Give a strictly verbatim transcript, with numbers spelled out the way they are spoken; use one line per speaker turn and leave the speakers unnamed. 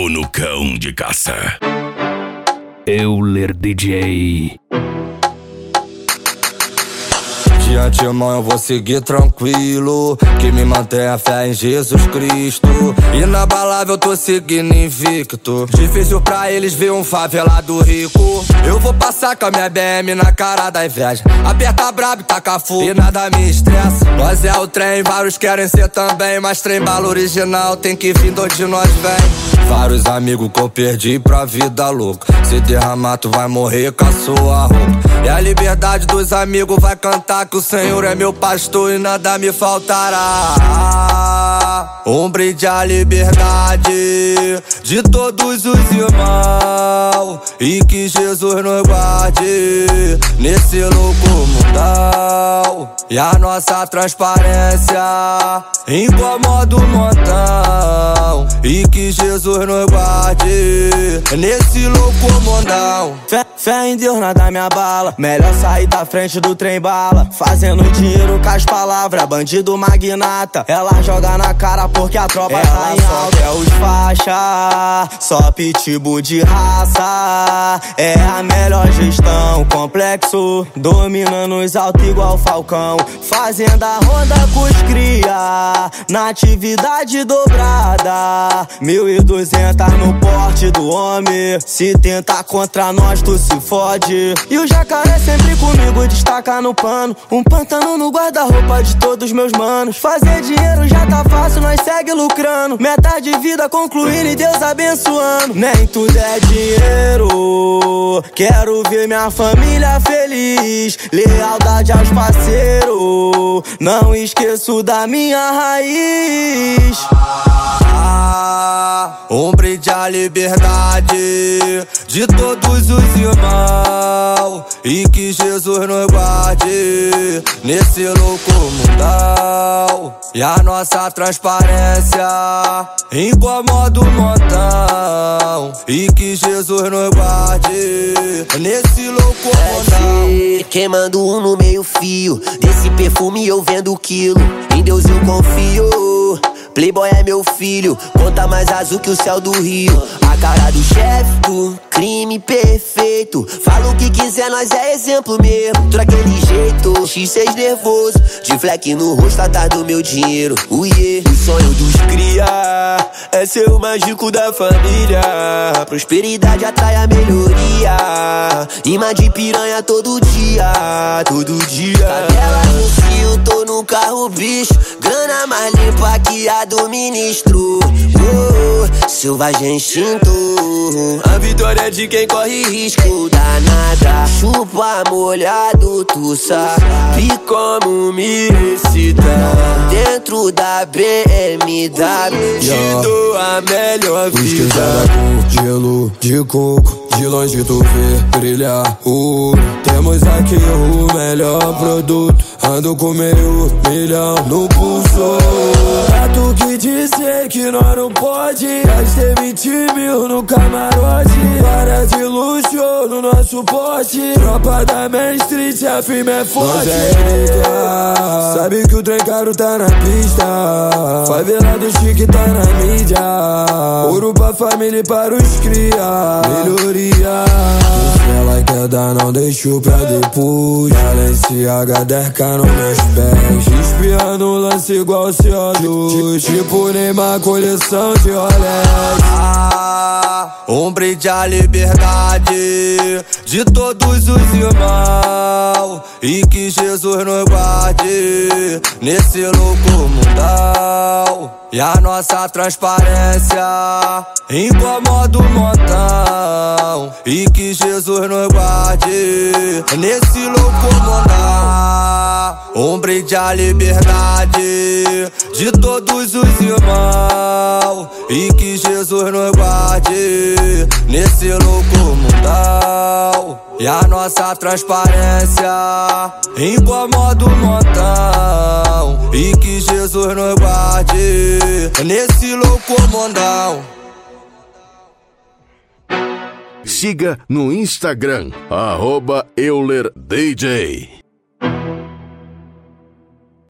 tô no cão de caça.
Euler D J.
De antemão eu vou seguir tranquilo, que me mantém a fé em Jesus Cristo. Inabalável eu tô seguindo invicto. Difícil pra eles ver um favelado rico. Eu vou passar com a minha B M na cara da inveja. Aperta brabo e taca fogo e nada me estressa. Nós é o trem, vários querem ser também, mas trem bala original tem que vir de onde nós vem. Vários amigos que eu perdi pra vida louca. Se derramar tu vai morrer com a sua roupa. E a liberdade dos amigos vai cantar que o Senhor é meu pastor e nada me faltará. Um brinde à liberdade de todos os irmãos, e que Jesus nos guarde nesse louco mundão. E a nossa transparência incomoda o montão, e que Jesus nos guarde nesse louco mundão.
Fé, fé em Deus nada me abala, melhor sair da frente do trem bala. Fazendo dinheiro com as palavras, bandido magnata. Ela joga na cara porque a tropa ela tá em alta. É os faixa, só pitbull de raça. É a melhor gestão, complexo, dominando os altos igual Falcão. Fazenda ronda com os cria, na atividade dobrada. Mil e duzentas no porte do homem, se tentar contra nós tu se fode. E o jacaré sempre comigo, destaca no pano. Um pantano no guarda-roupa de todos meus manos. Fazer dinheiro já tá fácil, nós segue lucrando. Meta de vida concluindo e Deus abençoando. Nem tudo é dinheiro, quero ver minha família feliz. Lealdade aos parceiros, não esqueço da minha raiz.
Um brinde à liberdade de todos os irmãos, e que Jesus nos guarde nesse louco mundão. E a nossa transparência incomoda o montão, e que Jesus nos guarde nesse louco mundão.
Queimando um no meio fio, desse perfume eu vendo quilo. Em Deus eu confio, Playboy é meu filho, conta mais azul que o céu do Rio. A cara do chefe do crime perfeito, fala o que quiser, nós é exemplo mesmo. Tô daquele jeito, X seis nervoso, de fleck no rosto atrás do meu dinheiro. Uie, o sonho dos cria é ser o mágico da família. Prosperidade atrai a melhoria, imã de piranha todo dia, todo dia. Cadela no cio, tô no carro bicho, grana mais limpa que a do ministro. Oh, selvagem instinto, a vitória é de quem corre risco. Danada, chupa molhado, tu sabe como me recitar. Dentro da B M W te dou a melhor vida.
Com gelo de coco, de longe tu vê brilhar ouro. Temos aqui o melhor produto, ando com meio milhão no pulso. É tu que dizer que nós não pode, gastei vinte mil no camarote. Para de luxo no nosso pote, tropa da Main Street, a firme é forte. Nós é relíquia, sabe que o trem caro tá na pista. Favelado chique tá na mídia, ouro pra família e para os cria. Melhoria, se ela quer dar não deixo pra depois. Balenciaga dez K nos meus pés, espiando o lance igual C O dois, tipo Neymar coleção de Rolex. Um brinde à liberdade de todos os irmãos, e que Jesus nos guarde nesse louco mundão. E a nossa transparência incomoda o montão, e que Jesus nos guarde nesse louco mundão. Um brinde à liberdade de todos os irmãos, e que Jesus nos guarde nesse louco mundão. E a nossa transparência incomoda o montão, e que Jesus nos guarde nesse louco mundão.
Siga no Instagram, arroba Euler D J.